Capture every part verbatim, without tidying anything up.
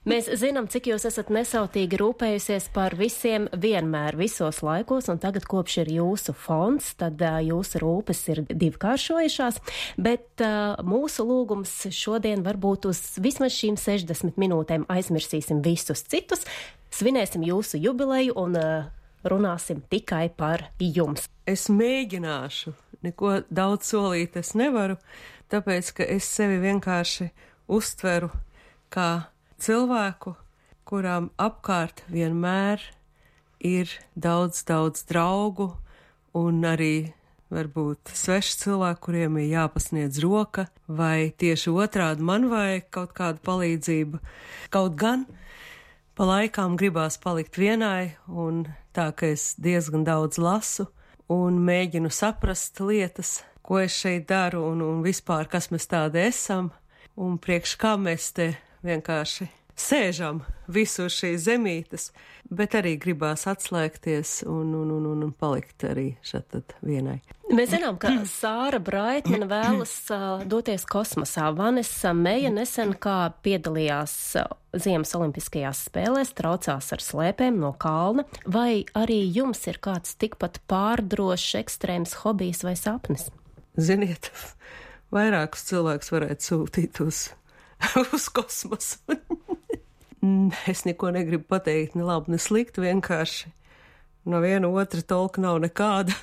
Mēs zinām, cik jūs esat nesautīgi rūpējusies par visiem vienmēr, visos laikos, un tagad kopš ir jūsu fonds, tad uh, jūsu rūpes ir divkāršojušās, bet uh, mūsu lūgums šodien varbūt uz vismaz šīm sešdesmit minūtēm aizmirsīsim visus citus, svinēsim jūsu jubileju un uh, runāsim tikai par jums. Es mēģināšu, neko daudz solīt es nevaru, tāpēc, ka es sevi vienkārši uztveru kā cilvēku, kurām apkārt vienmēr ir daudz, daudz draugu un arī varbūt sveši cilvēki, kuriem ir jāpasniedz roka, vai tieši otrādi man vajag kaut kādu palīdzību. Kaut gan pa laikām gribās palikt vienai, un tā, ka es diezgan daudz lasu un mēģinu saprast lietas, ko es šeit daru un, un vispār, kas mēs tādi esam, un priekš kā mēs te vienkārši sēžam visu šīs zemītes, bet arī gribās atslēgties un, un, un, un palikt arī šeit tad vienai. Mēs zinām, ka Sāra Braitmane vēlas uh, doties kosmosā. Vanessa Meja nesen kā piedalījās uh, Ziemas olimpiskajās spēlēs, traucās ar slēpēm no kalna. Vai arī jums ir kāds tikpat pārdrošs, ekstrēms hobijs vai sapnis? Ziniet, vairākus cilvēkus varētu sūtīt uz uz kosmosu. Es neko negribu pateikt, ne labi, ne slikti, vienkārši no viena otra tolka nav nekāda.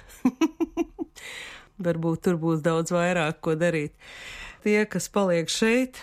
Varbūt tur būs daudz vairāk, ko darīt. Tie, kas paliek šeit,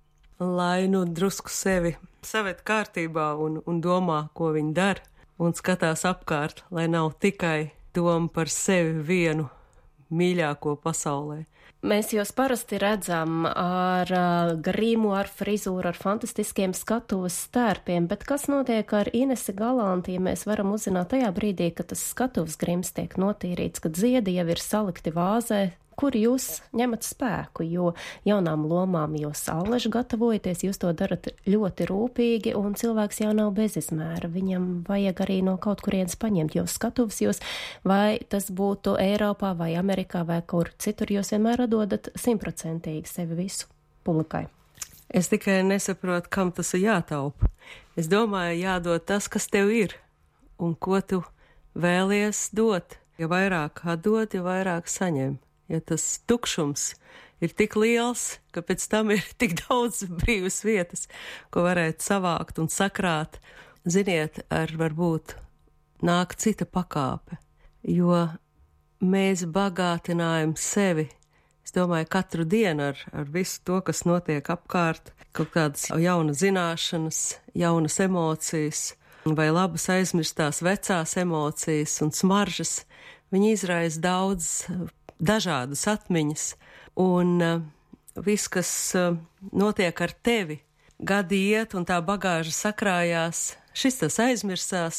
lai nu drusku sevi saved kārtībā un, un domā, ko viņi dara, un skatās apkārt, lai nav tikai doma par sevi vienu mīļāko pasaulē. Mēs jūs parasti redzam ar uh, grimu, ar frizūru, ar fantastiskiem skatuves stērpiem, bet kas notiek ar Inesi Galanti, ja mēs varam uzzināt tajā brīdī, kad tas skatuves grims tiek notīrīts, kad ziedi jau ir salikti vāzē, kur jūs ņemat spēku, jo jaunām lomām jūs allaži gatavojaties, jūs to darat ļoti rūpīgi, un cilvēks jau nav bezizmēra. Viņam vajag arī no kaut kurienes paņemt, jo skatuves jūs, vai tas būtu Eiropā vai Amerikā vai kur citur, jūs vienmēr atdodat simtprocentīgi sevi visu publikai. Es tikai nesaprotu, kam tas ir jātaupa. Es domāju, jādod tas, kas tev ir, un ko tu vēlies dot. Jo vairāk atdod, jo vairāk saņem. Ja tas tukšums ir tik liels, ka pēc tam ir tik daudz brīvas vietas, ko varētu savākt un sakrāt, ziniet, ar varbūt nāk cita pakāpe, jo mēs bagātinājam sevi. Es domāju, katru dienu ar, ar visu to, kas notiek apkārt, kaut kādas jaunas zināšanas, jaunas emocijas, vai labas aizmirstās vecās emocijas un smaržas, viņi izraisa daudz dažādas atmiņas, un uh, viss, kas uh, notiek ar tevi, gadi iet un tā bagāža sakrājās, šis tas aizmirsās,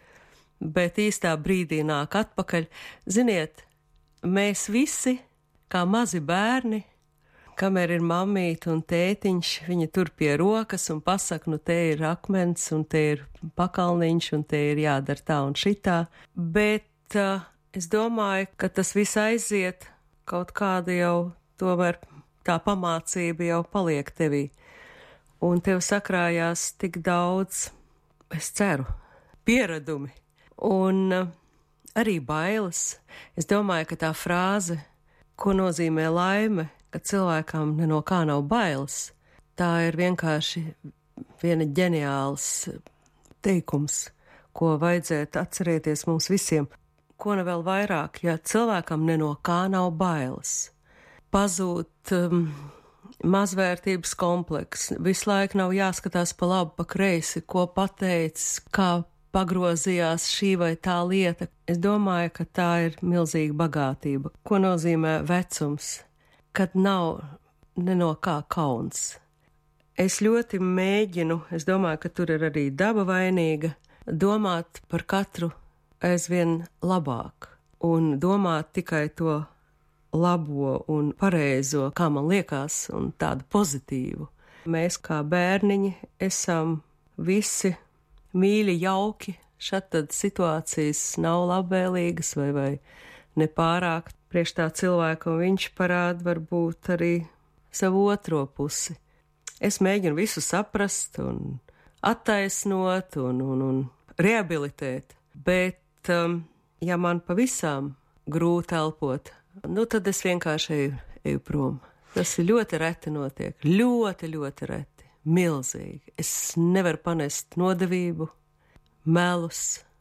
bet īstā brīdī nāk atpakaļ. Ziniet, mēs visi, kā mazi bērni, kamēr ir mammīte un tētiņš, viņi tur pie rokas un pasaka, nu te ir akmens un te ir pakalniņš un te ir jādara tā un šitā, bet uh, es domāju, ka tas viss aiziet, kaut kāda jau tomēr tā pamācība jau paliek tevī. Un tev sakrājās tik daudz, es ceru, pieredumi un uh, arī bailes. Es domāju, ka tā frāze, ko nozīmē laime, ka cilvēkam ne no kā nav bailes, tā ir vienkārši viena ģeniāls teikums, ko vajadzētu atcerēties mums visiem. Ko ne vēl vairāk, ja cilvēkam ne no kā nav bailes. Pazūd um, mazvērtības kompleks, visu laiku nav jāskatās pa labi, pa kreisi, ko pateicis, kā pagrozījās šī vai tā lieta. Es domāju, ka tā ir milzīga bagātība. Ko nozīmē vecums, kad nav ne no kā kauns. Es ļoti mēģinu, es domāju, ka tur ir arī daba vainīga, domāt par katru aizvien labāk un domāt tikai to labo un pareizo, kā man liekas, un tādu pozitīvu. Mēs kā bērniņi esam visi mīļi, jauki, šad tad situācijas nav labvēlīgas vai, vai nepārāk priekš tā cilvēka, un viņš parāda varbūt arī savu otro pusi. Es mēģinu visu saprast un attaisnot un, un, un rehabilitēt. Bet, um, ja man pavisam grūti elpot, nu tad es vienkārši eju, eju prom. Tas ir ļoti reti notiek, ļoti, ļoti reti, milzīgi. Es nevaru panest nodevību, melus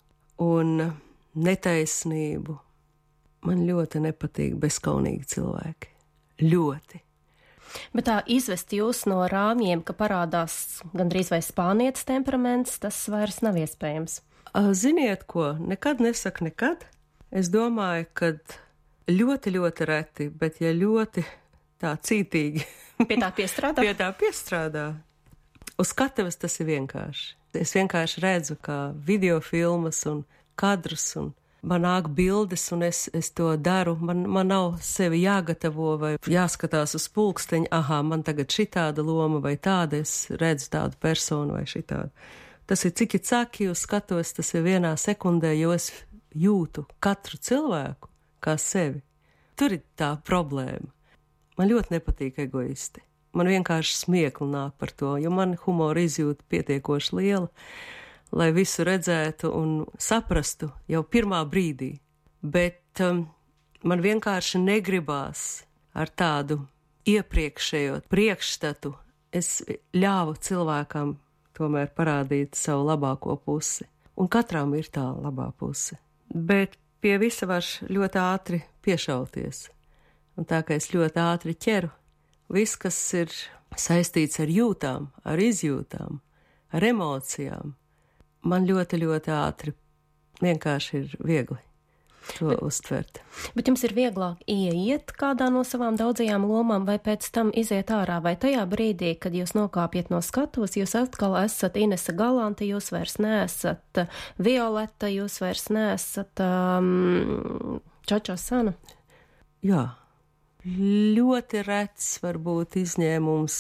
un netaisnību. Man ļoti nepatīk bezkaunīgi cilvēki. Ļoti. Bet tā izvest jūs no rāmjiem, ka parādās gandrīz vai spānietis temperaments, tas vairs nav iespējams. Ziniet ko, nekad nesaka nekad. Es domāju, ka ļoti, ļoti reti, bet ja ļoti tā cītīgi. Pie tā piestrādā? Pie tā piestrādā. Uz skatuves tas ir vienkārši. Es vienkārši redzu, kā video filmas un kadrus un man nāk bildes, un es, es to daru. Man, man nav sevi jāgatavo vai jāskatās uz pulksteņu, aha, man tagad šitāda loma vai tāda, es redzu tādu personu vai šitādu. Tas ir cik ir caki uz skatos, tas ir vienā sekundē, jo es jūtu katru cilvēku kā sevi. Tur ir tā problēma. Man ļoti nepatīk egoisti. Man vienkārši smiekli nāk par to, jo man humora izjūta pietiekoši liela, lai visu redzētu un saprastu jau pirmā brīdī. Bet um, man vienkārši negribās ar tādu iepriekšējo priekšstatu. Es ļāvu cilvēkam tomēr parādīt savu labāko pusi. Un katram ir tā labā puse. Bet pie visa var ļoti ātri piešauties. Un tā kā es ļoti ātri ķeru, viss, kas ir saistīts ar jūtām, ar izjūtām, ar emocijām, man ļoti, ļoti ātri vienkārši ir viegli to bet, uztvert. Bet jums ir vieglāk ieiet kādā no savām daudzajām lomām vai pēc tam iziet ārā? Vai tajā brīdī, kad jūs nokāpjat no skatuves, jūs atkal esat Inese Galante, jūs vairs neesat Violeta, jūs vairs neesat um, Čočo Sana? Jā, ļoti rets varbūt izņēmums,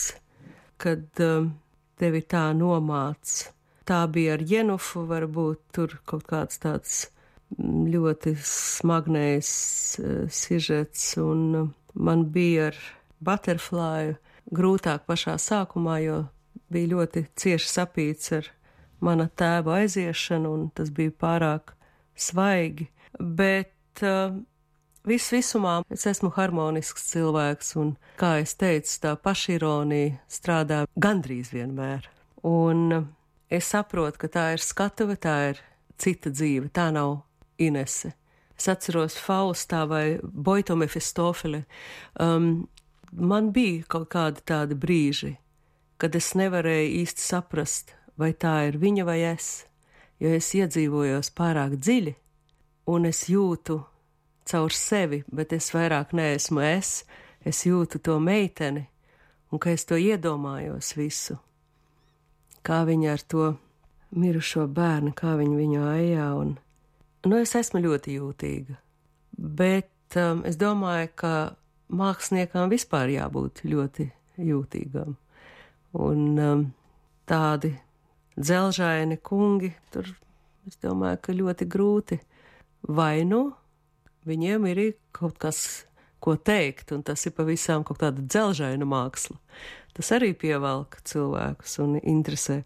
kad um, tevi tā nomāc. Tā bija ar Jenufu, varbūt tur kaut kāds tāds ļoti smagnējs uh, sižets, un uh, man bija ar Butterfly grūtāk pašā sākumā, jo bija ļoti cieši sapīts ar mana tēva aiziešanu, un tas bija pārāk svaigi, bet uh, viss visumā es esmu harmonisks cilvēks, un, kā es teicu, tā pašironija strādā gandrīz vienmēr, un uh, es saprotu, ka tā ir skatuve, tā ir cita dzīve, tā nav Inese. Es atceros Faustā vai Boito Mefistofeli. Um, man bija kaut kādi tādi brīži, kad es nevarēju īsti saprast, vai tā ir viņa vai es, jo es iedzīvojos pārāk dziļi, un es jūtu caur sevi, bet es vairāk neesmu es, es jūtu to meiteni, un ka es to iedomājos visu. Kā viņa ar to mirušo bērnu, kā viņa viņu ejā, un, nu, es esmu ļoti jūtīga, bet um, es domāju, ka māksliniekām vispār jābūt ļoti jūtīgām, un um, tādi dzelžaini kungi, tur, es domāju, ka ļoti grūti, vai nu viņiem ir kaut kas, ko teikt, un tas ir pavisam kaut tāda dzelžaina māksla. Tas arī pievelk cilvēkus un interesē.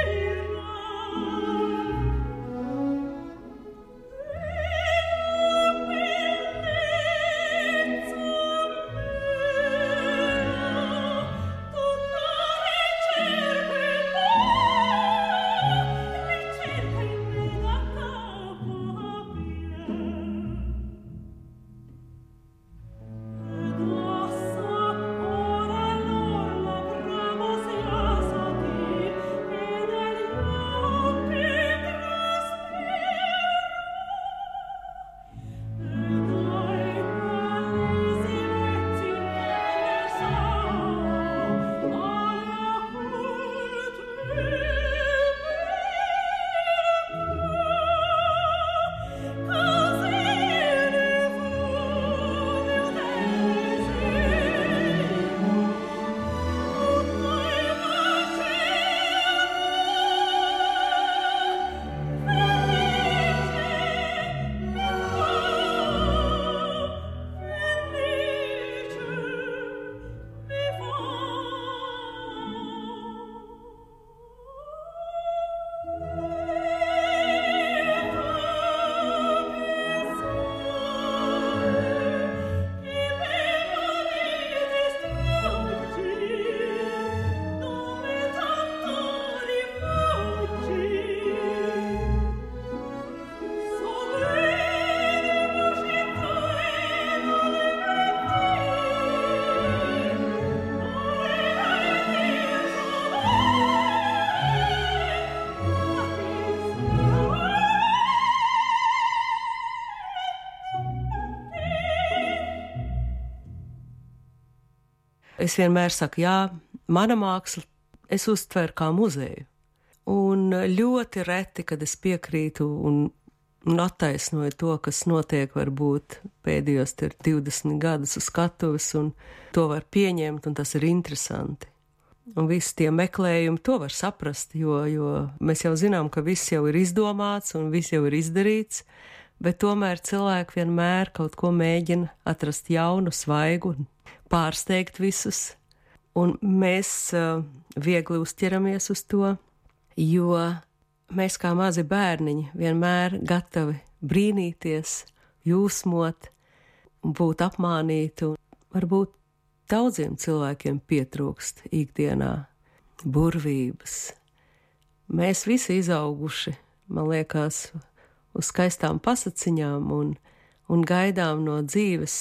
Oh Es vienmēr saku, jā, mana māksla es uztveru kā muzeju. Un ļoti reti, kad es piekrītu un, un attaisnoju to, kas notiek varbūt pēdējos divdesmit gadus uz skatuves, un to var pieņemt, un tas ir interesanti. Un visi tie meklējumi, to var saprast, jo, jo mēs jau zinām, ka viss jau ir izdomāts un viss jau ir izdarīts, bet tomēr cilvēki vienmēr kaut ko mēģina atrast jaunu, svaigu un pārsteigt visus. Un mēs uh, viegli uzķeramies uz to, jo mēs kā mazi bērniņi vienmēr gatavi brīnīties, jūsmot, būt apmānīti. Un varbūt daudziem cilvēkiem pietrūkst ikdienā burvības. Mēs visi izauguši, man liekas, uz skaistām pasaciņām un, un gaidām no dzīves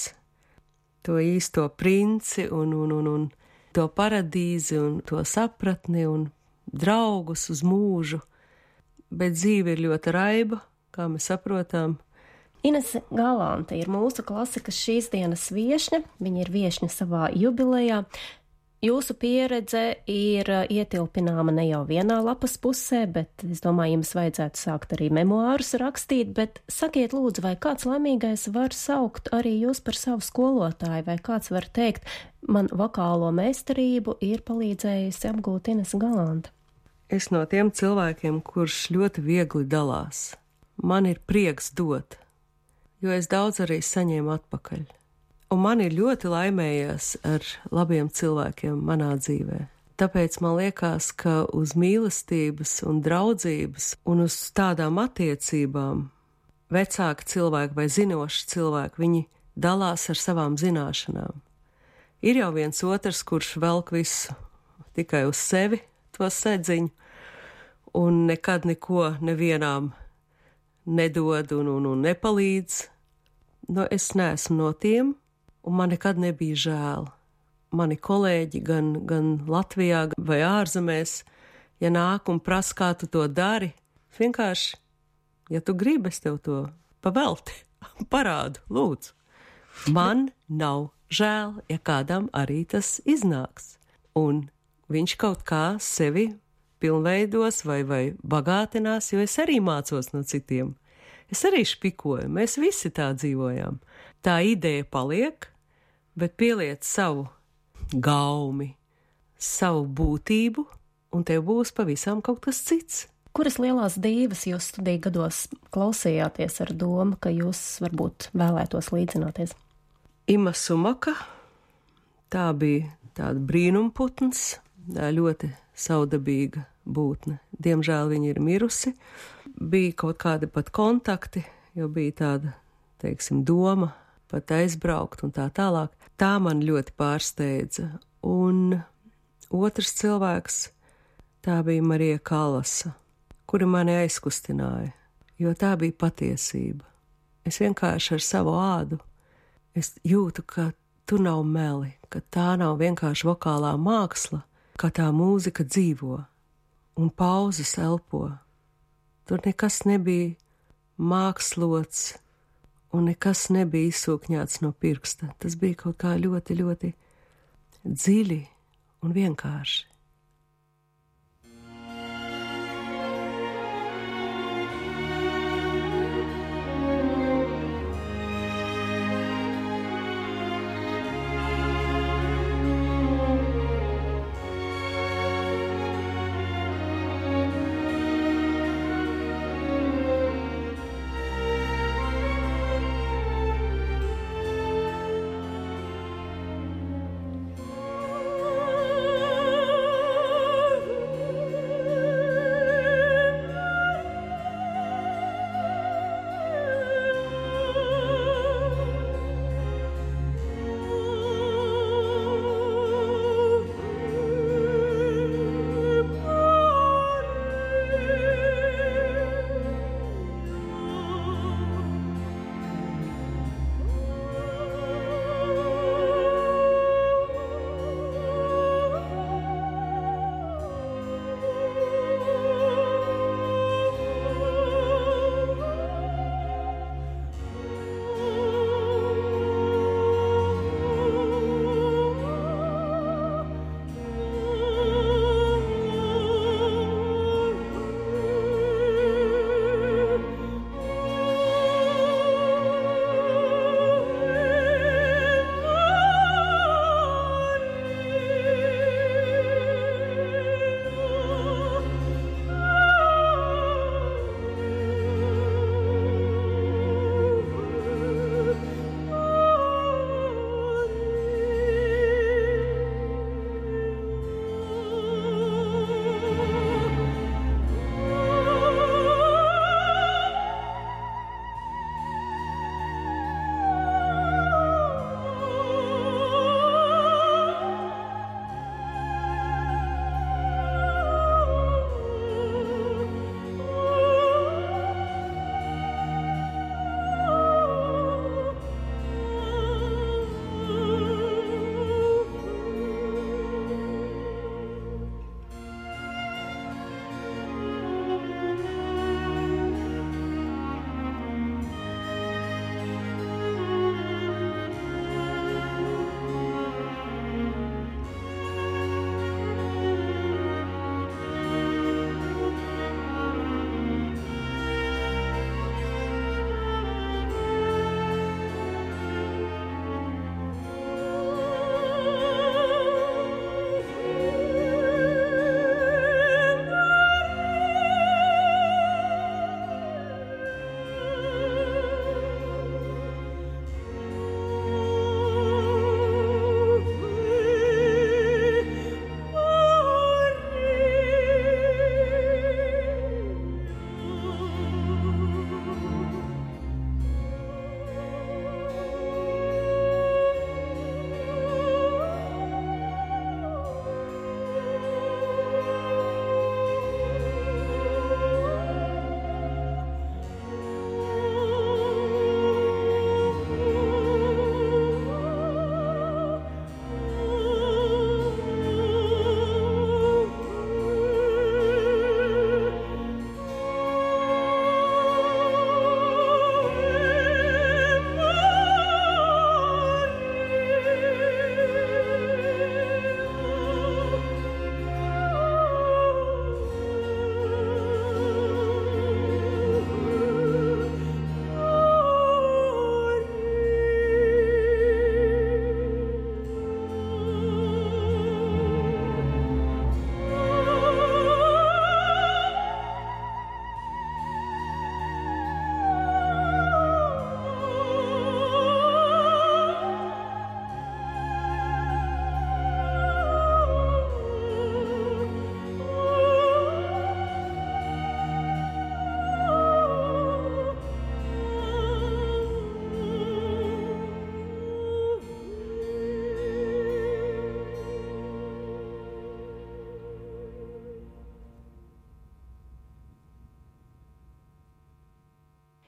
to īsto princi un, un, un, un to paradīzi un to sapratni un draugus uz mūžu, bet dzīve ir ļoti raiba, kā mēs saprotam. Inese Galante ir mūsu klasikas šīs dienas viešņa, viņa ir viešņa savā jubilejā. Jūsu pieredze ir ietilpināma ne jau vienā lapas pusē, bet es domāju, jums vajadzētu sākt arī memoārus rakstīt, bet sakiet lūdzu, vai kāds laimīgais var saukt arī jūs par savu skolotāju, vai kāds var teikt, man vokālo meistarību ir palīdzējusi apgūt Inese Galante? Es no tiem cilvēkiem, kurš ļoti viegli dalās. Man ir prieks dot, jo es daudz arī saņēmu atpakaļ. Un man ir ļoti laimējies ar labiem cilvēkiem manā dzīvē. Tāpēc man liekas, ka uz mīlestības un draudzības un uz tādām attiecībām vecāki cilvēki vai zinoši cilvēki, viņi dalās ar savām zināšanām. Ir jau viens otrs, kurš velk visu tikai uz sevi, to sedziņu, un nekad neko nevienām nedod un, un, un nepalīdz. No, es neesmu no tiem. Un man nekad nebija žēl. Mani kolēģi gan, gan Latvijā vai ārzemēs, ja nāk un prasa, kā tu to dari, vienkārši, ja tu gribi, es tev to pavelti, parādu, lūdzu. Man nav žēl, ja kādam arī tas iznāks. Un viņš kaut kā sevi pilnveidos vai, vai bagātinās, jo es arī mācos no citiem. Es arī špikoju, mēs visi tā dzīvojām. Tā ideja paliek, bet pieliec savu gaumi, savu būtību, un tev būs pavisam kaut kas cits. Kuras lielās dīvas jūs studiju gados klausījāties ar domu, ka jūs varbūt vēlētos līdzināties? Ima Sumaka, tā bija tāda brīnumputns, ļoti saudabīga būtne. Diemžēl viņa ir mirusi. Bija kaut kādi pat kontakti, jo bija tāda, teiksim, doma pat aizbraukt un tā tālāk. Tā man ļoti pārsteidza. Un otrs cilvēks, tā bija Marija Kallasa, kura mani aizkustināja, jo tā bija patiesība. Es vienkārši ar savu ādu, es jūtu, ka tu nav meli, ka tā nav vienkārši vokālā māksla, ka tā mūzika dzīvo un pauzes elpo. Tur nekas nebija mākslots, un nekas nebija izsūkņāts no pirksta. Tas bija kaut kā ļoti, ļoti dziļi un vienkārši.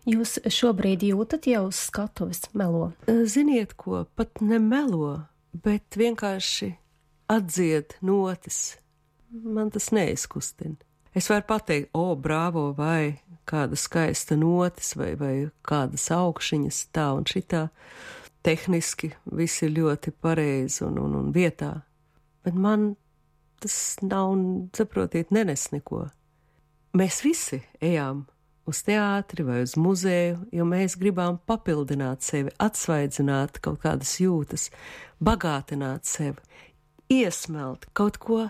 Jūs šobrīd jūtat jau uz skatuves melo? Ziniet ko, pat ne melo, bet vienkārši atdzied notis. Man tas neizkustina. Es varu pateikt, o, brāvo, vai kāda skaista notis, vai, vai kādas augšiņas tā un šitā. Tehniski viss ir ļoti pareizi un, un, un vietā. Bet man tas nav, saprotiet, nenes neko. Mēs visi ejām uz teātri vai uz muzeju, jo mēs gribām papildināt sevi, atsvaidzināt kaut kādas jūtas, bagātināt sevi, iesmelt kaut ko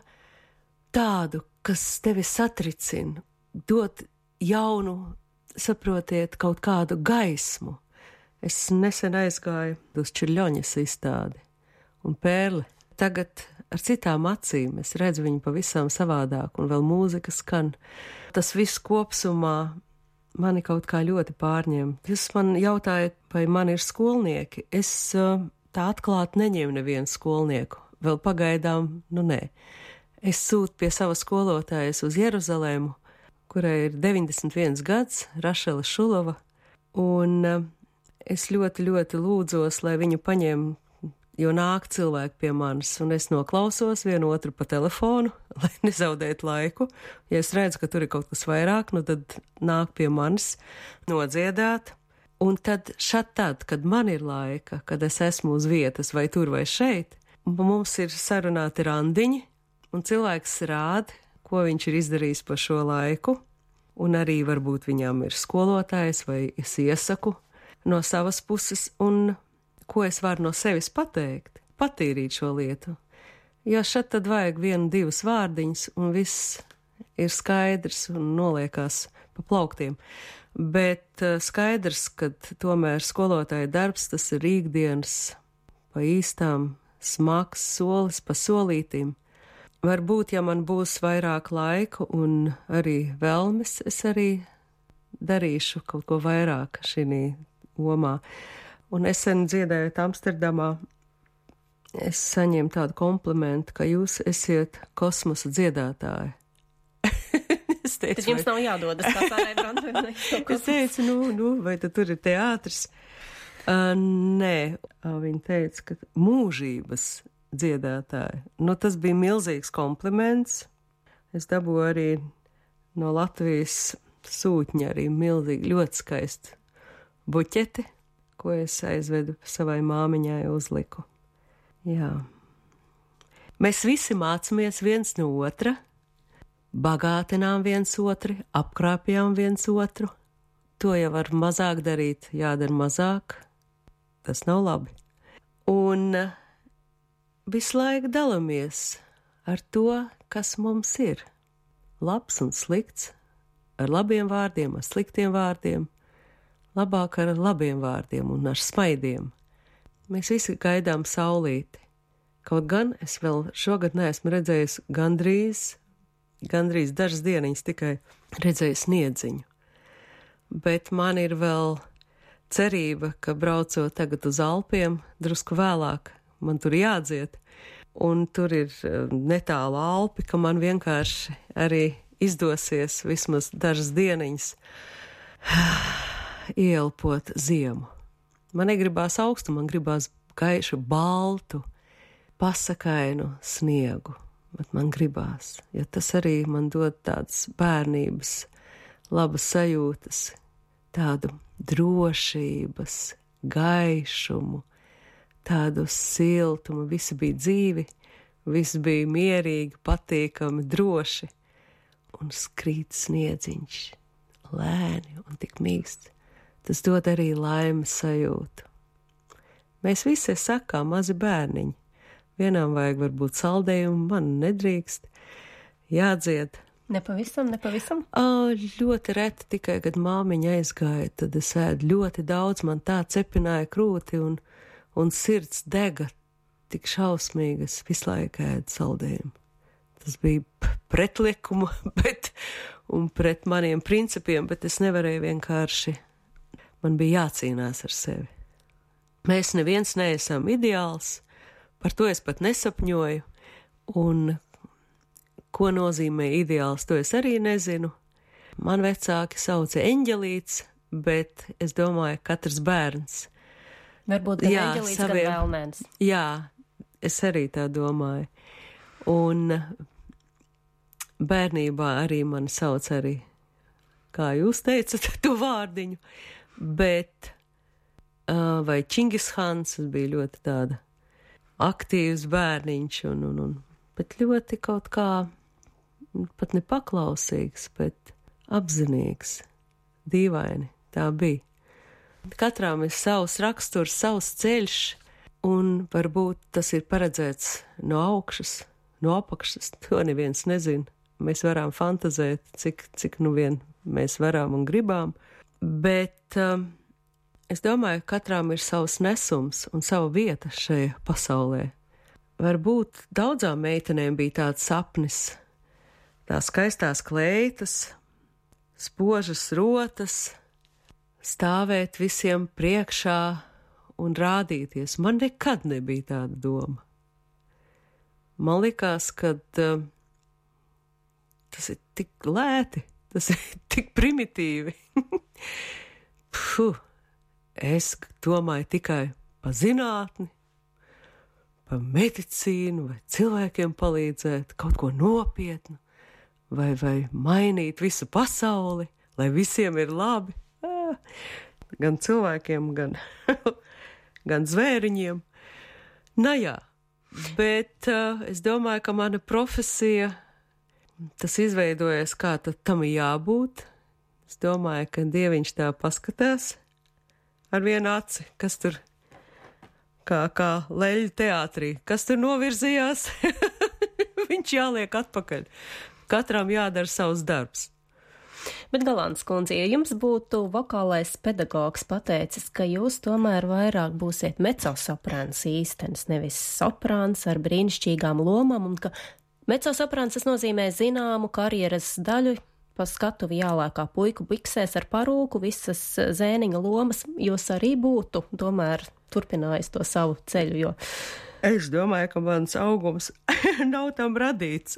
tādu, kas tevi satricina, dot jaunu, saprotiet, kaut kādu gaismu. Es nesen aizgāju uz Čiļoņas izstādi un Pērli. Tagad ar citām acīm es redzu viņu pavisam savādāk un vēl mūzika skan. Tas viss kopsumā mani kaut kā ļoti pārņem. Jūs man jautājat, vai man ir skolnieki. Es tā atklāt neņemu nevienu skolnieku. Vēl pagaidām, nu nē. Es sūtu pie sava skolotājas uz Jeruzalēmu, kurai ir deviņdesmit viens gads, Rašela Šulova, un es ļoti, ļoti lūdzos, lai viņu paņem, jo nāk cilvēki pie manis, un es noklausos vienu otru pa telefonu, lai nezaudētu laiku. Ja es redzu, ka tur ir kaut kas vairāk, nu tad nāk pie manis nodziedāt, un tad šad tad, kad man ir laika, kad es esmu uz vietas vai tur vai šeit, mums ir sarunāti randiņi, un cilvēks rāda, ko viņš ir izdarījis pa šo laiku, un arī varbūt viņam ir skolotājs, vai es iesaku no savas puses, un ko es varu no sevis pateikt, patīrīt šo lietu. Jo šad tad vajag vienu, divas vārdiņas, un viss ir skaidrs un noliekās pa plauktiem. Bet skaidrs, ka tomēr skolotāja darbs, tas ir ikdienas pa īstām, smags solis pa solītīm. Varbūt, ja man būs vairāk laika un arī vēlmes, es arī darīšu kaut ko vairāk šī omā. Un esen dziedējot Amsterdamā, es saņēmu tādu komplimentu, ka jūs esiet kosmosa dziedātāji. Es teicu, tad jums vai... nav jādodas kā Sārai Brandvenai. Es teicu, nu, nu, vai tad tur ir teātris? Uh, nē, uh, viņa teica, ka mūžības dziedātāji. Nu, tas bija milzīgs kompliments. Es dabūju arī no Latvijas sūtņa arī milzīgi, ļoti skaistu buķeti, ko es aizvedu savai māmiņai uzliku. Jā. Mēs visi mācāmies viens no otra, bagātinām viens otru, apkrāpjām viens otru. To jau var mazāk darīt, jādara mazāk. Tas nav labi. Un visu laiku dalamies ar to, kas mums ir. Labs un slikts, ar labiem vārdiem, ar sliktiem vārdiem, labāk ar labiem vārdiem un ar smaidiem. Mēs visi gaidām saulīti. Kaut gan es vēl šogad neesmu redzējis gandrīz, gandrīz dažas dieniņas tikai redzējis sniedziņu. Bet man ir vēl cerība, ka braucot tagad uz Alpiem, drusku vēlāk, man tur jādzied, un tur ir netālu Alpi, ka man vienkārši arī izdosies vismaz dažas dieniņas ieelpot ziemu. Man negribās augstu, man gribās gaišu, baltu, pasakainu sniegu, bet man gribās, jo tas arī man dod tādas bērnības, labas sajūtas, tādu drošības, gaišumu, tādu siltumu, visi bija dzīvi, visi bija mierīgi, patīkami, droši, un skrīt sniedziņš, lēni un tik mīksts. Tas dod arī laimes sajūtu. Mēs visi sakām mazi bērniņi, vienam vajag varbūt saldējumu, man nedrīkst, jādzied. Nepavisam, nepavisam? O, ļoti reti tikai, kad māmiņa aizgāja, tad es ēdu ļoti daudz, man tā cepināja krūti un, un sirds dega tik šausmīgi, es visu laiku ēdu saldējumu. Tas bija pretlikuma, bet, un pret maniem principiem, bet es nevarēju vienkārši, man bija jācīnās ar sevi. Mēs neviens neesam ideāls, par to es pat nesapņoju, un ko nozīmē ideāls, to es arī nezinu. Man vecāki sauca eņģelīts, bet es domāju, katrs bērns. Varbūt gan eņģelīts, gan vēlnēns. Jā, es arī tā domāju. Un bērnībā arī mani sauc arī, kā jūs teicat, to vārdiņu, bet uh, vai Čingishans, tas bija ļoti tāda aktīvs bērniņš, un, un, un, bet ļoti kaut kā, pat nepaklausīgs, bet apzinīgs, dīvaini, tā bija. Katrām ir savs raksturs, savs ceļš, un varbūt tas ir paredzēts no augšas, no apakšas, to neviens nezina. Mēs varam fantazēt, cik, cik nu vien mēs varam un gribām, bet um, es domāju, ka katrām ir savs nesums un sava vieta šajā pasaulē. Varbūt daudzām meitenēm bija tāds sapnis, tās skaistās kleitas, spožas rotas, stāvēt visiem priekšā un rādīties. Man nekad nebija tāda doma. Man likās, ka uh, tas ir tik lēti, tas ir tik primitīvi. Puh, es domāju tikai par zinātni, par medicīnu, vai cilvēkiem palīdzēt, kaut ko nopietnu, vai, vai mainīt visu pasauli, lai visiem ir labi. Ah, gan cilvēkiem, gan, gan zvēriņiem. Na jā, bet uh, es domāju, ka mana profesija, tas izveidojas, kā tad tam ir jābūt. Es domāju, ka Dieviņš tā paskatās ar vienu aci, kas tur, kā, kā leļu teātrī, kas tur novirzījās, viņš jāliek atpakaļ. Katram jādara savs darbs. Bet, Galants kundze, ja jums būtu vokālais pedagogs pateicis, ka jūs tomēr vairāk būsiet mecosoprāns īstenis, nevis soprāns ar brīnišķīgām lomām, un ka mecosoprāns tas nozīmē zināmu karjeras daļu, pa skatuvi jālēkā puiku biksēs ar parūku, visas zēniņa lomas, jūs arī būtu tomēr turpinājis to savu ceļu, jo... Es domāju, ka mans augums nav tam radīts,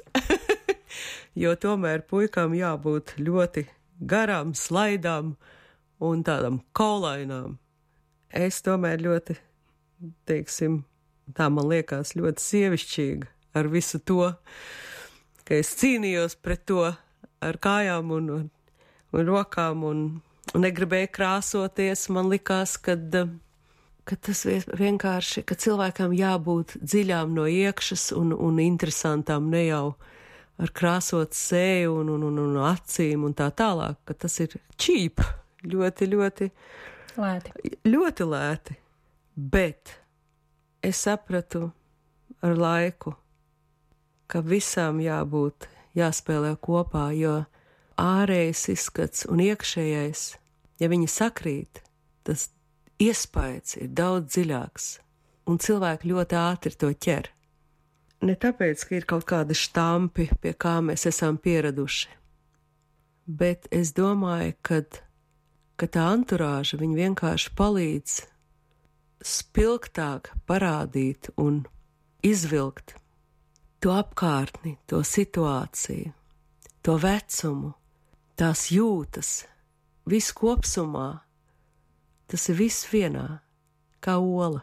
jo tomēr puikām jābūt ļoti garām, slaidām un tādam kaulainām. Es tomēr ļoti, teiksim, tā man liekas ļoti sievišķīga ar visu to, ka es cīnījos pret to ar kājām un, un, un rokām un, un negribēju krāsoties. Man likās, kad, ka tas vienkārši, ka cilvēkam jābūt dziļām no iekšas un, un interesantām, ne jau ar krāsot seju un, un, un, un acīm un tā tālāk, ka tas ir cheap, ļoti, ļoti lēti. Ļoti lēti. Bet es sapratu ar laiku, ka visām jābūt, jāspēlē kopā, jo ārējais izskats un iekšējais, ja viņi sakrīt, tas iespējas ir daudz dziļāks, un cilvēki ļoti ātri to ķer. Ne tāpēc, ka ir kaut kādi štampi, pie kā mēs esam pieraduši, bet es domāju, kad, ka tā anturāža viņa vienkārši palīdz spilgtāk parādīt un izvilkt to apkārtni, to situāciju, to vecumu, tās jūtas, viss kopsumā, tas ir viss vienā, kā ola.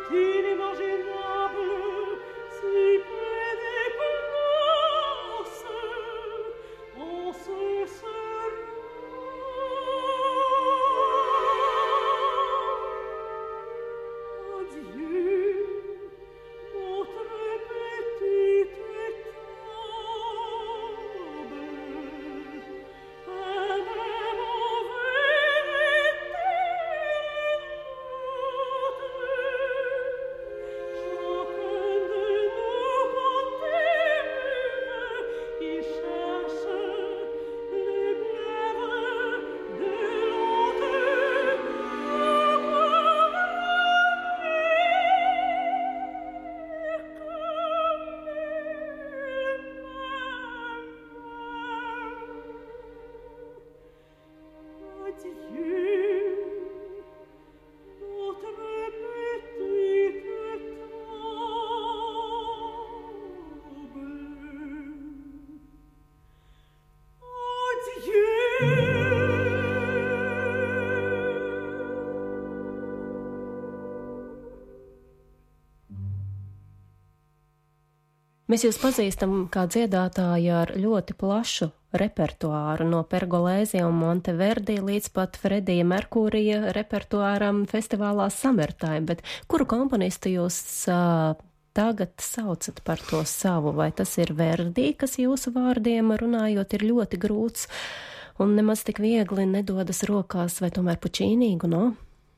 Mēs jūs pazīstam kā dziedātāju ar ļoti plašu repertuāru no Pergolēzija un Monteverdi līdz pat Fredija Merkūrija repertuāram festivālā Summertime, bet kuru komponistu jūs uh, tagad saucat par to savu? Vai tas ir Verdi, kas jūsu vārdiem runājot ir ļoti grūts un nemaz tik viegli nedodas rokās, vai tomēr Pučīnīgu, no?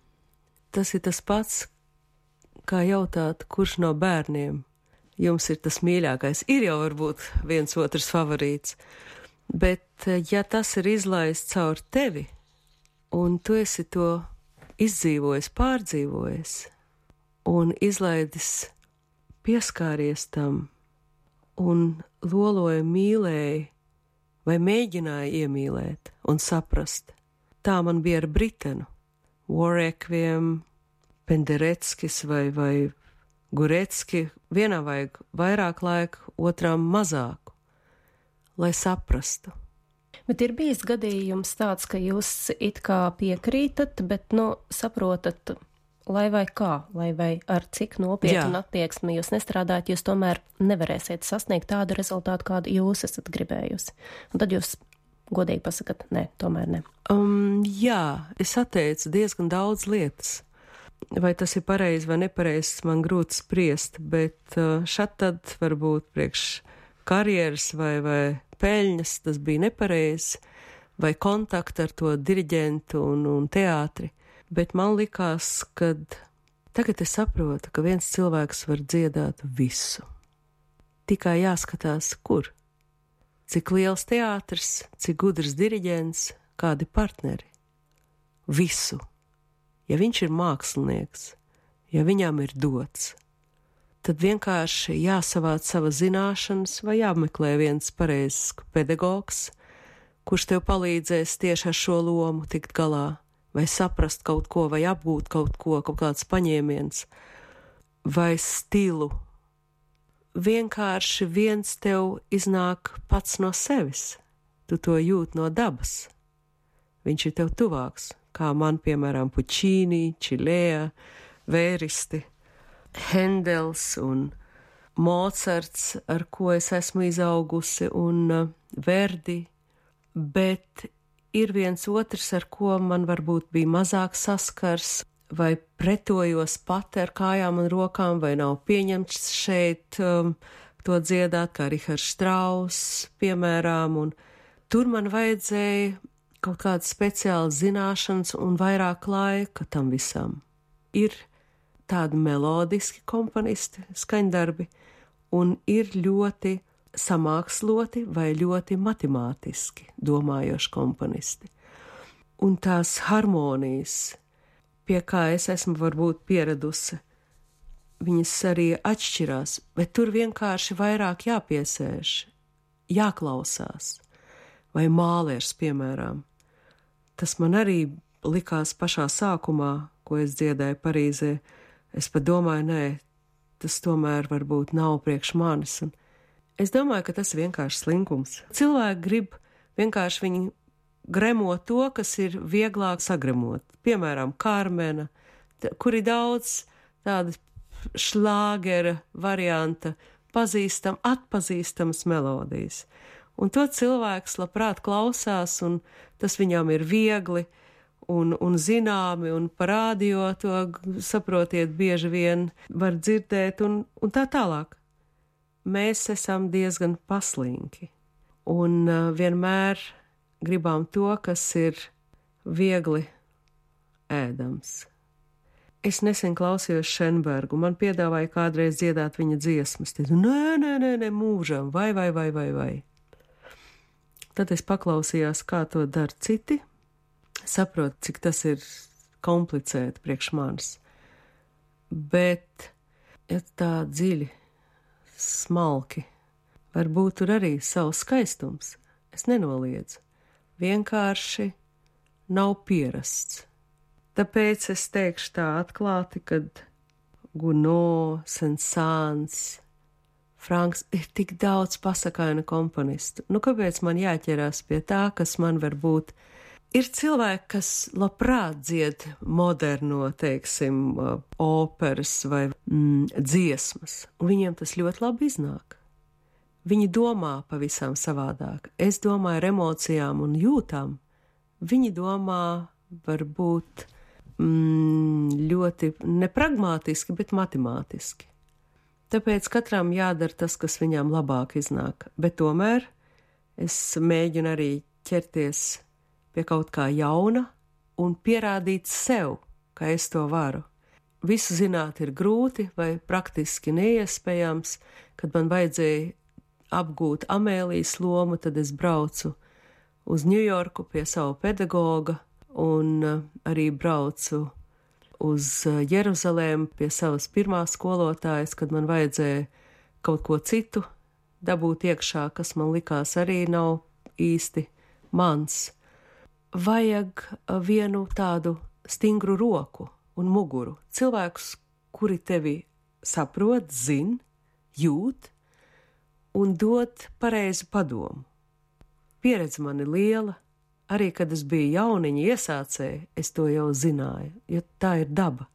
Tas ir tas pats, kā jautāt, kurš no bērniem jums ir tas mīļākais. Ir jau varbūt viens otrs favorīts, bet ja tas ir izlaists caur tevi, un tu esi to izdzīvojis, pārdzīvojis, un izlaidis pieskāries tam, un loloja mīlēji, vai mēģināja iemīlēt un saprast. Tā man bija ar Britenu, Warwickviem, Pendereckis vai, vai Gurecki, vienā vajag vairāk laika, otrām mazāku, lai saprastu. Bet ir bijis gadījums tāds, ka jūs it kā piekrītat, bet, nu, saprotat, lai vai kā, lai vai ar cik nopietnu attieksmi jūs nestrādājat, jūs tomēr nevarēsiet sasniegt tādu rezultātu, kādu jūs esat gribējusi. Un tad jūs godīgi pasakat, nē, tomēr ne. Um, jā, es atteicu diezgan daudz lietas. Vai tas ir pareizi vai nepareizi, man grūti spriest, bet šad tad varbūt priekš karjeras vai, vai peļņas tas bija nepareizi, vai kontakti ar to diriģentu un, un teātri. Bet man likās, ka tagad es saprotu, ka viens cilvēks var dziedāt visu. Tikai jāskatās, kur. Cik liels teātris, cik gudrs diriģents, kādi partneri. Visu. Ja viņš ir mākslinieks, ja viņam ir dots, tad vienkārši jāsavāc savas zināšanas vai jāmeklē viens pareizs pedagogs, kurš tev palīdzēs tieši ar šo lomu tikt galā, vai saprast kaut ko, vai apgūt kaut ko, kaut kāds paņēmiens, vai stilu. Vienkārši viens tev iznāk pats no sevis, tu to jūt no dabas, viņš ir tev tuvāks. Kā man, piemēram, Pučīni, Čilēja, Vēristi, Hendels un Mocarts, ar ko es esmu izaugusi, un uh, Verdi, bet ir viens otrs, ar ko man varbūt bija mazāk saskars, vai pretojos pati ar kājām un rokām, vai nav pieņemts šeit um, to dziedāt, kā Rihards Štrauss, piemēram, un tur man vajadzēja kaut kādas speciālas zināšanas un vairāk laika tam visam. Ir tādi melodiski komponisti, skaņdarbi, un ir ļoti samāksloti vai ļoti matemātiski domājoši komponisti. Un tās harmonijas, pie kā es esmu varbūt pieradusi, viņas arī atšķirās, bet tur vienkārši vairāk jāpiesēž, jāklausās. Vai Mālers, piemēram. Tas man arī likās pašā sākumā, ko es dziedāju Parīzē. Es pat domāju, nē, tas tomēr varbūt nav priekš manis. Un es domāju, ka tas ir vienkārši slinkums. Cilvēki grib vienkārši viņi gremo to, kas ir vieglāk sagremot. Piemēram, Karmena, kur ir daudz tādas šlāgera varianta, pazīstam, atpazīstamas melodijas. Un to cilvēks labprāt klausās, un tas viņam ir viegli un, un zināmi, un parādio to, saprotiet, bieži vien var dzirdēt, un, un tā tālāk. Mēs esam diezgan paslinki, un uh, vienmēr gribam to, kas ir viegli ēdams. Es nesen klausījos Šenbergu, man piedāvāja kādreiz dziedāt viņa dziesmas. Teicu, nē, nē, nē, nē, mūžam, vai, vai, vai, vai, vai. Tad es paklausījās, kā to dara citi, saprotu, cik tas ir komplicēti priekš manis. Bet, ja tā dziļi, smalki, varbūt tur arī savs skaistums, es nenoliedzu. Vienkārši nav pierasts. Tāpēc es teikšu tā atklāti, kad Gounod, Saint-Saëns, Franks ir tik daudz pasakaina komponistu. Nu, kāpēc man jāķerās pie tā, kas man varbūt ir cilvēki, kas labprāt dzied moderno, teiksim, operas vai mm, dziesmas, un viņiem tas ļoti labi iznāk. Viņi domā pavisam savādāk. Es domāju ar emocijām un jūtām. Viņi domā varbūt mm, ļoti nepragmātiski, bet matemātiski. Tāpēc katram jādara tas, kas viņam labāk iznāk. Bet tomēr es mēģinu arī ķerties pie kaut kā jauna un pierādīt sev, ka es to varu. Visu zināt ir grūti vai praktiski neiespējams. Kad man vajadzēja apgūt Amēlijas lomu, tad es braucu uz Ņujorku pie savu pedagoga un arī braucu uz Jeruzalēmu pie savas pirmās skolotājas, kad man vajadzēja kaut ko citu dabūt iekšā, kas man likās arī nav īsti mans. Vajag vienu tādu stingru roku un muguru. Cilvēkus, kuri tevi saprot, zin, jūt un dod pareizu padomu. Pieredze man ir liela, arī kad es biju jauniņa iesācēja, es to jau zināju, jo tā ir daba.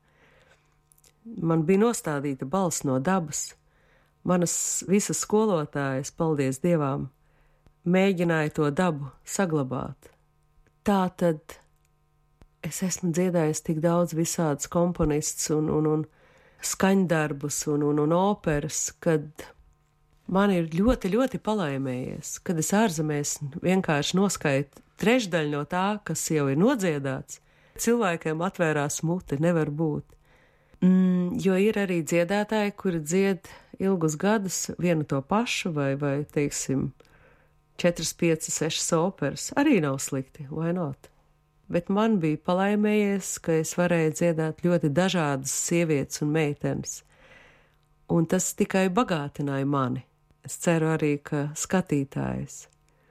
Man bija nostādīta balss no dabas. Manas visas skolotājas, paldies Dievam, mēģināja to dabu saglabāt. Tā tad es esmu dziedājis tik daudz visādas komponists un, un, un skaņdarbus un, un, un operas, kad man ir ļoti, ļoti palaimējies, kad es ārzemēs vienkārši noskaitu trešdaļu no tā, kas jau ir nodziedāts. Cilvēkiem atvērās mute, nevar būt. Mm, jo ir arī dziedātāji, kuri dzied ilgus gadus vienu to pašu vai, vai teiksim, četras, piecas, sešas operas. Arī nav slikti, vai not? Bet man bija palaimējies, ka es varēju dziedāt ļoti dažādas sievietes un meitenes. Un tas tikai bagātināja mani. Es ceru arī, ka skatītājs.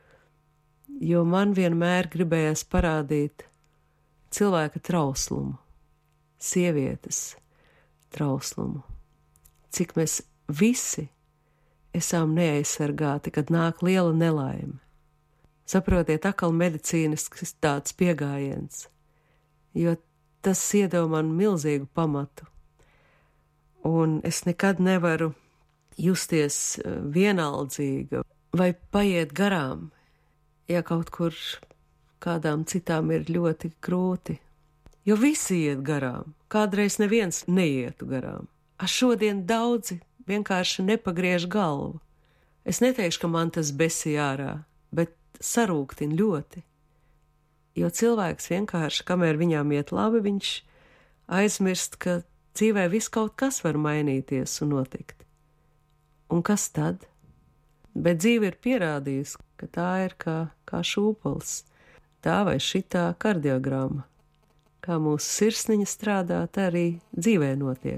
Jo man vienmēr gribējās parādīt cilvēka trauslumu, sievietes trauslumu. Cik mēs visi esam neaizsargāti, kad nāk liela nelaime. Saprotiet, atkal medicīnisks tāds piegājiens, jo tas iedeva man milzīgu pamatu. Un es nekad nevaru justies vienaldzīga vai paiet garām, ja kaut kur kādām citām ir ļoti grūti. Jo visi iet garām, kādreiz neviens neietu garām. A šodien daudzi vienkārši nepagriež galvu. Es neteikšu, ka man tas besī ārā, bet sarūktin ļoti. Jo cilvēks vienkārši, kamēr viņām iet labi, viņš aizmirst, ka dzīvē viss kaut kas var mainīties un notikt. Un kas tad? Bet dzīve ir pierādījusi, ka tā ir kā, kā šūpuls, tā vai šitā kardiogramma. Kā mūsu sirsniņa strādā, tā arī dzīvē notiek.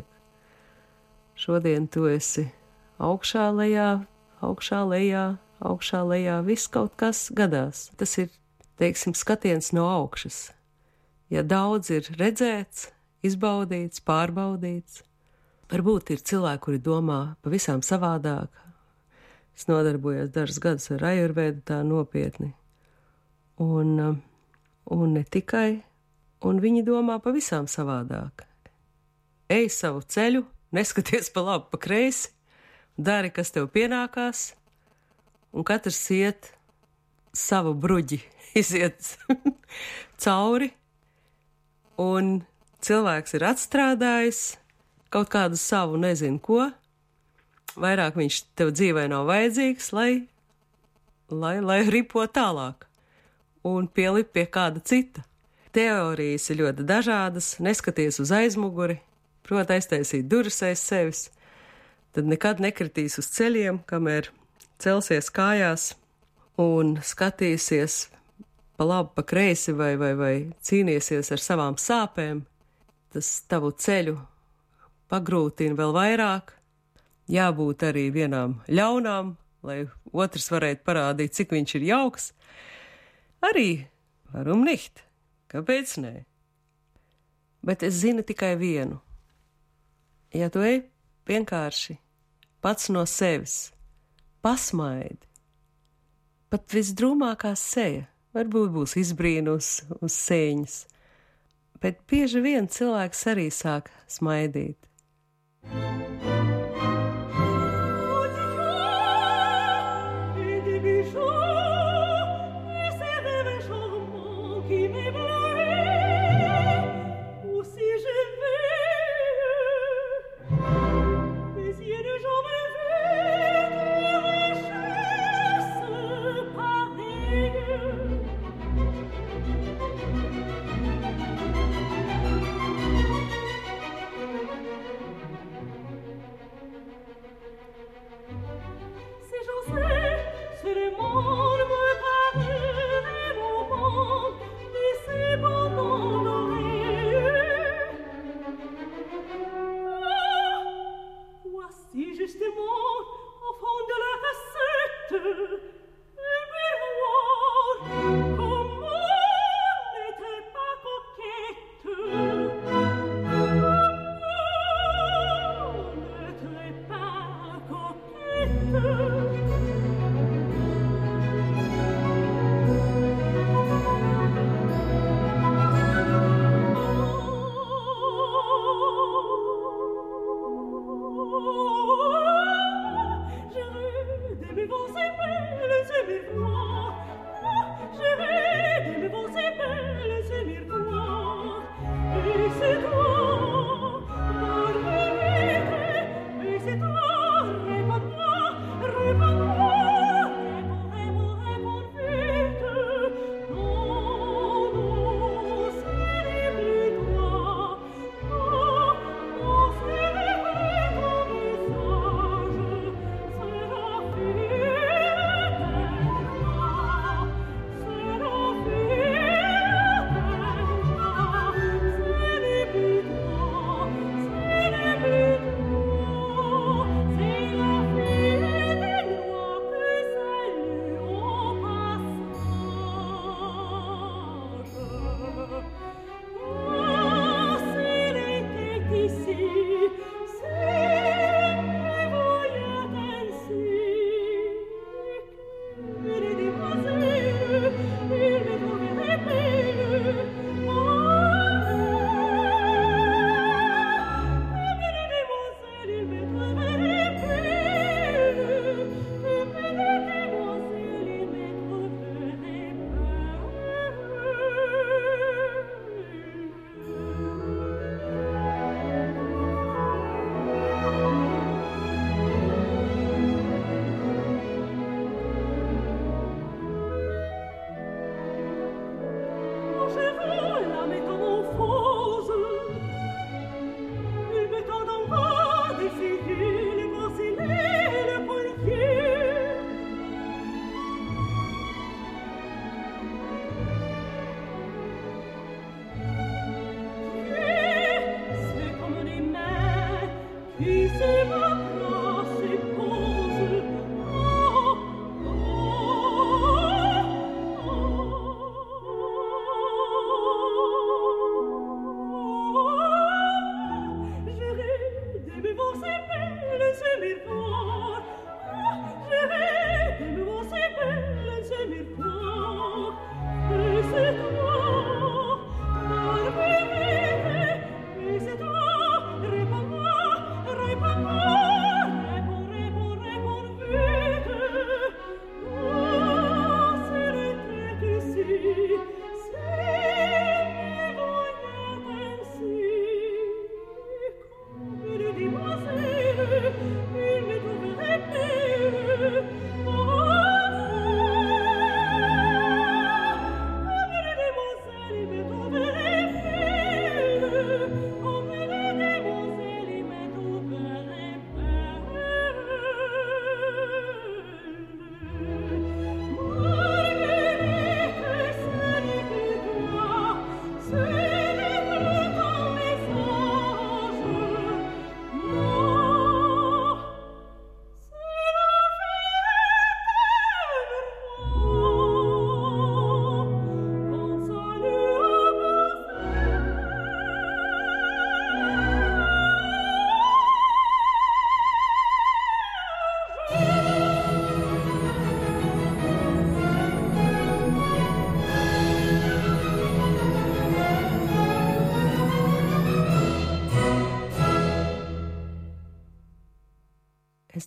Šodien tu esi augšā lejā, augšā lejā, augšā lejā, viss kaut kas gadās. Tas ir, teiksim, skatiens no augšas. Ja daudz ir redzēts, izbaudīts, pārbaudīts, varbūt ir cilvēki, kuri domā pavisam savādāk. Es nodarbojos dažus gadus ar ajurvēdu tā nopietni. Un, un ne tikai, un viņi domā pavisam savādāk. Ej savu ceļu, neskaties pa labi, pa kreisi, dari, kas tev pienākās, un katrs iet savu bruģi, iziet cauri, un cilvēks ir atstrādājis kaut kādu savu nezinu ko, vairāk viņš tev dzīvē nav vajadzīgs, lai, lai, lai ripo tālāk un pielip pie kāda cita. Teorijas ir ļoti dažādas, neskaties uz aizmuguri, proti aiztaisīt durvis aiz sevis, tad nekad nekritīs uz ceļiem, kamēr celsies kājās un skatīsies pa labi, pa kreisi vai, vai, vai cīnīsies ar savām sāpēm, tas tavu ceļu pagrūtina vēl vairāk, jābūt arī vienām ļaunām, lai otrs varētu parādīt, cik viņš ir jauks. Arī varum nicht, kāpēc nē? Bet es zinu tikai vienu. Ja tu ej vienkārši pats no sevis, pasmaidi, pat visdrūmākā seja, varbūt būs izbrīnus uz sēņas, bet bieži vien cilvēks arī sāk smaidīt.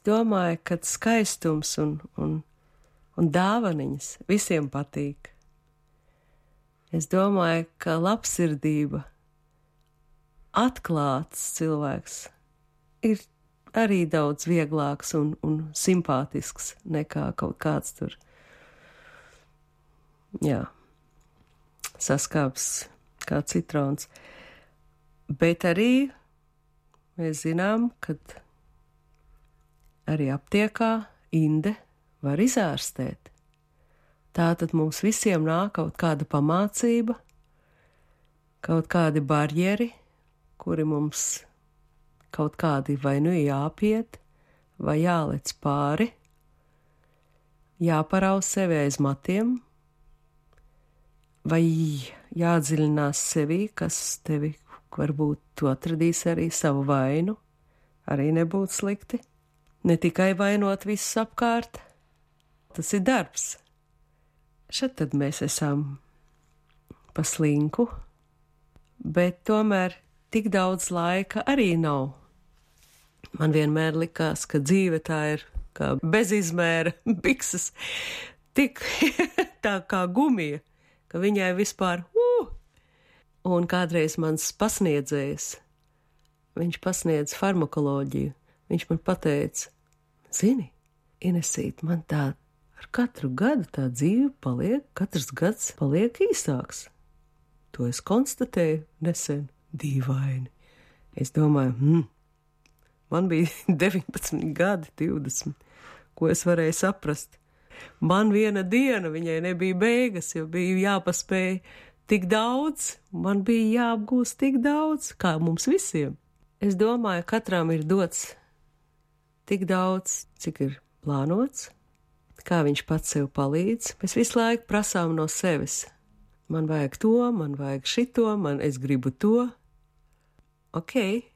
domāju, ka skaistums un, un, un dāvaniņas visiem patīk. Es domāju, ka labsirdība, atklāts cilvēks ir arī daudz vieglāks un, un simpātisks nekā kaut kāds tur, jā, saskāps kā citrons. Bet arī mēs zinām, ka arī aptiekā inde var izārstēt. Tātad mums visiem nāk kaut kāda pamācība, kaut kādi barjeri, kuri mums kaut kādi vai nu jāpiet, vai jālec pāri, jāparauz sevi aiz matiem, vai jādziļinās sevī, kas tevi varbūt tu atradīs arī savu vainu, arī nebūtu slikti. Ne tikai vainot visus apkārt, tas ir darbs. Šad tad mēs esam pa slinku, bet tomēr tik daudz laika arī nav. Man vienmēr likās, ka dzīve tā ir kā bezizmēra bikses, tik tā kā gumija, ka viņai vispār, uh! Un kādreiz mans pasniedzējs, viņš pasniedz farmakoloģiju, viņš man pateica, zini, Inesīt, man tā ar katru gadu tā dzīve paliek, katrs gads paliek īsāks. To es konstatēju nesen, dīvaini. Es domāju, hmm, man bija deviņpadsmit gadi, divdesmit, ko es varēju saprast. Man viena diena, viņai nebija beigas, jo bija jāpaspēj tik daudz, man bija jāapgūst tik daudz, kā mums visiem. Es domāju, katram ir dots tik daudz, cik ir plānots, kā viņš pats sev palīdz. Mēs visu laiku prasām no sevis. Man vajag to, man vajag šito, man es gribu to. Ok,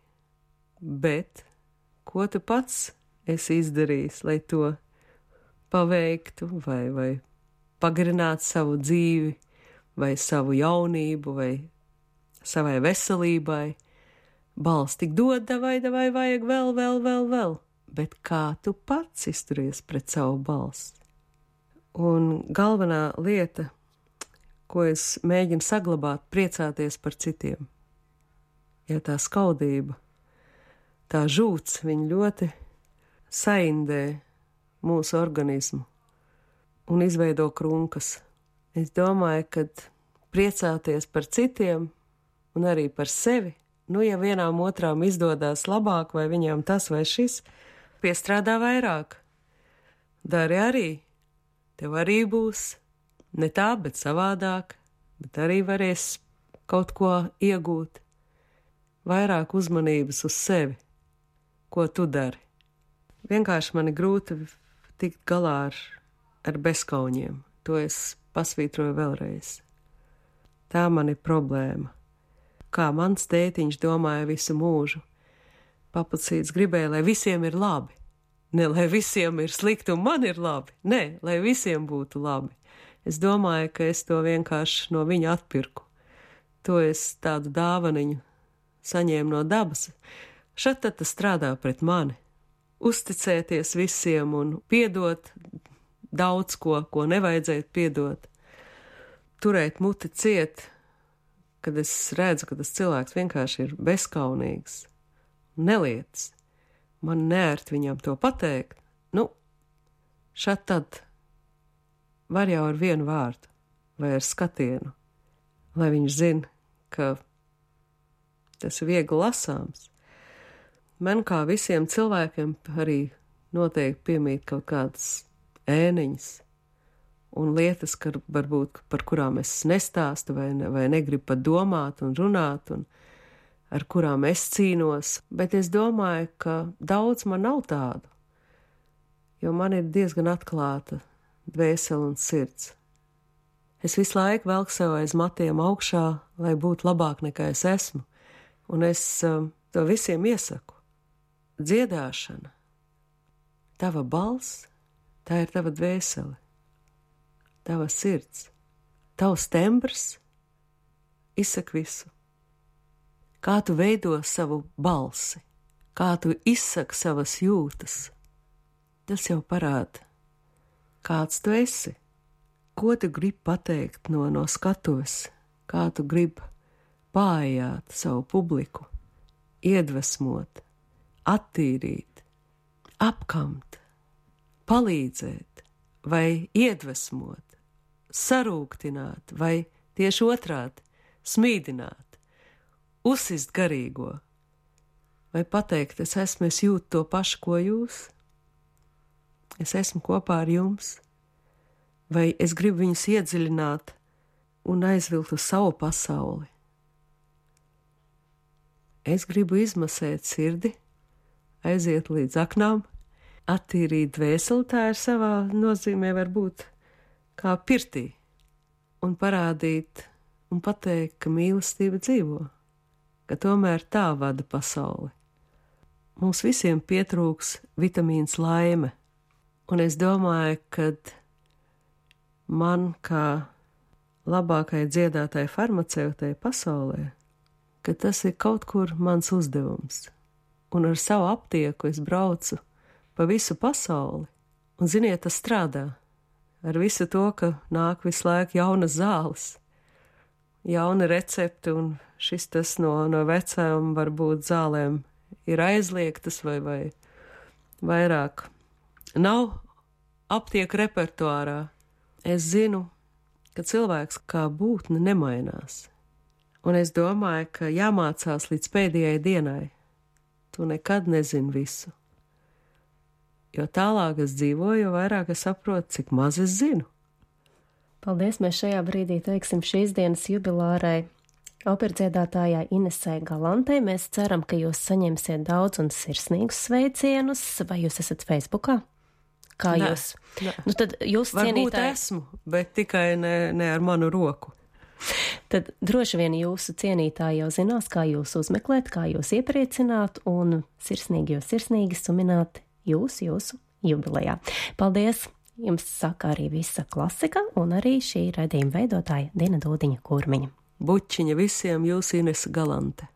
bet ko tu pats esi izdarījis, lai to paveiktu vai, vai pagarinātu savu dzīvi, vai savu jaunību, vai savai veselībai? Balss tik dod, davai, davai, vajag vēl, vēl, vēl, vēl. Bet kā tu pats izturies pret savu balsi? Un galvenā lieta, ko es mēģinu saglabāt, priecāties par citiem. Ja tā skaudība, tā žūts, viņa ļoti saindē mūsu organismu un izveido krunkas. Es domāju, ka priecāties par citiem un arī par sevi, nu, ja vienām otrām izdodās labāk, vai viņām tas vai šis, piestrādā vairāk. Dari arī, tev arī būs ne tā, bet savādāk, bet arī varēs kaut ko iegūt, vairāk uzmanības uz sevi, ko tu dari. Vienkārši man ir grūti tikt galā ar, ar bezkauniem, to es pasvītroju vēlreiz. Tā man ir problēma. Kā mans tētiņš domāja visu mūžu. Papucīts gribēja, lai visiem ir labi. Ne, lai visiem ir slikti un man ir labi. Nē, lai visiem būtu labi. Es domāju, ka es to vienkārši no viņa atpirku. To es tādu dāvaniņu saņēmu no dabas. Šad tad tas strādā pret mani. Uzticēties visiem un piedot daudz ko, ko nevajadzētu piedot. Turēt muti ciet, kad es redzu, ka tas cilvēks vienkārši ir bezkaunīgs. Nelietas. Man nērt viņam to pateikt. Nu, šad tad var jau ar vienu vārdu vai ar skatienu, lai viņš zina, ka tas ir viegli lasāms. Man kā visiem cilvēkiem arī noteikti piemīt kaut kādas ēniņas un lietas, ka varbūt par kurām es nestāstu vai, ne, vai negribu pat domāt un runāt un ar kurām es cīnos, bet es domāju, ka daudz man nav tādu, jo man ir diezgan atklāta dvēsele un sirds. Es visu laiku velku sev aiz matiem augšā, lai būtu labāk nekā es esmu, un es um, to visiem iesaku. Dziedāšana, tava balss, tā ir tava dvēsele, tava sirds, tavs tembrs, izsak visu. Kā tu veido savu balsi, kā tu izsaki savas jūtas, tas jau parāda, kāds tu esi, ko tu gribi pateikt no, no skatuves, kā tu gribi pājāt savu publiku, iedvesmot, attīrīt, apkamt, palīdzēt vai iedvesmot, sarūktināt vai tieši otrādi smīdināt, uzsist garīgo vai pateikt, es esmu, es jūtu to pašu, ko jūs, es esmu kopā ar jums, vai es gribu viņus iedziļināt un aizvilkt uz savu pasauli. Es gribu izmasēt sirdi, aiziet līdz aknām, attīrīt dvēseli, tā ir savā nozīmē varbūt kā pirtī, un parādīt un pateikt, ka mīlestība dzīvo, ka tomēr tā vada pasauli. Mums visiem pietrūks vitamīns laime, un es domāju, kad man kā labākai dziedātai farmaceitai pasaulē, ka tas ir kaut kur mans uzdevums. Un ar savu aptieku es braucu pa visu pasauli, un ziniet, tas strādā. Ar visu to, ka nāk visu laiku jaunas zāles, jauni recepti, un šis tas no, no vecām varbūt zālēm ir aizliegtas vai, vai vairāk nav aptieku repertuārā. Es zinu, ka cilvēks kā būtne nemainās. Un es domāju, ka jāmācās līdz pēdējai dienai. Tu nekad nezini visu. Jo tālāk es dzīvoju, jo vairāk es saprotu, cik maz es zinu. Paldies, mēs šajā brīdī teiksim šīs dienas jubilārai operdziedātājai Inesei Galantei. Mēs ceram, ka jūs saņemsiet daudz un sirsnīgus sveicienus, vai jūs esat Facebookā? Kā Nē, jūs? Nē. Nu, tad jūs Varbūt cienītāji... esmu, bet tikai ne, ne ar manu roku. Tad droši vien jūsu cienītāji jau zinās, kā jūs uzmeklēt, kā jūs iepriecināt un sirsnīgi jūs sirsnīgi sumināt jūs jūsu jubilejā. Paldies! Jums saka arī visa klasika un arī šī raidījuma veidotāja Dina Dūdiņa Kurmiņa. Bučiņa visiem, jūs Inese Galante.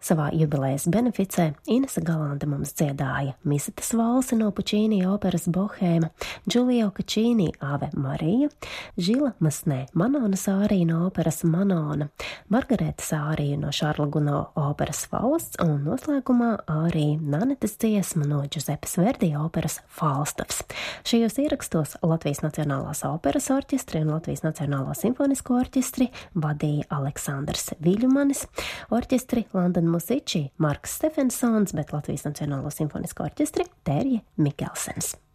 Savā jubilejas beneficē Inese Galante mums dziedāja Misetas valsi no Pučīnī operas Bohēma, Giulio Caccini Ave Marija, Žila Masnē Manonas ārija no operas Manona, Margaretas ārija no Šarla Guno operas Fausts un noslēgumā arī Nanetes dziesma no Giuseppes Verdi operas Falstavs. Šajos ierakstos Latvijas Nacionālās operas orķestri un Latvijas Nacionālo simfonisko orķestri vadīja Aleksandrs Viļumanis, orķestri London Musici Marks Stefensons, bet Latvijas Nacionālo simfonisko orķestri Terje Mikelsens.